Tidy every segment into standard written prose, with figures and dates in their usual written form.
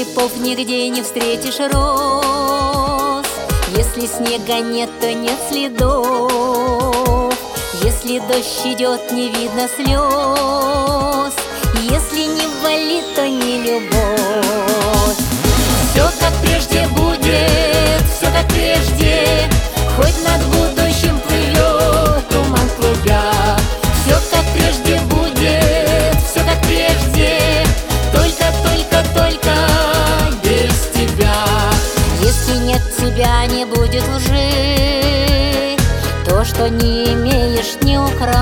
шипов нигде не встретишь роз. Если снега нет, то нет следов. Если дождь идет, не видно слез. Если не валит, то не любовь. Все как прежде будет, все как прежде, хоть над будущим плывет туман клубя. Все как прежде будет, все как прежде, только без тебя. Если нет тебя, не будет лжи. То, что не имеешь, не украсть.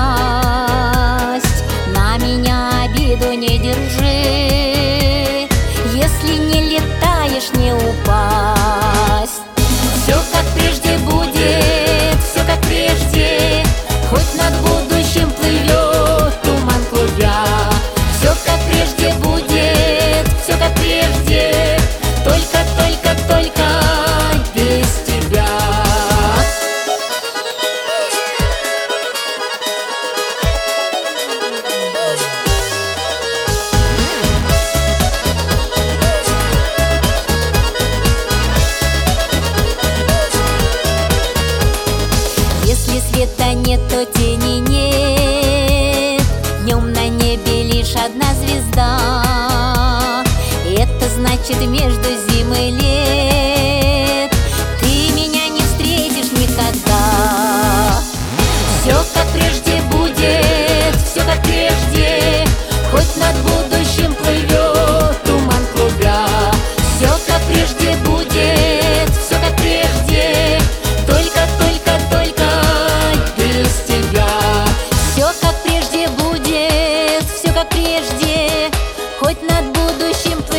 На меня обиду не держи. Если не летаешь, не упасть. Все как прежде будет, все как прежде, хоть над будущим плывет туман клубя. Все как прежде будет, все как прежде, только без тебя. Если света нет, то тени нет. Днем на небе лишь одна звезда. Это значит, между зим и лет ты меня не встретишь никогда. Все как прежде будет, все как прежде, хоть над будущим плывет туман клубя. Все как прежде будет, все как прежде, только без тебя. Все как прежде будет, все как прежде, хоть над будущим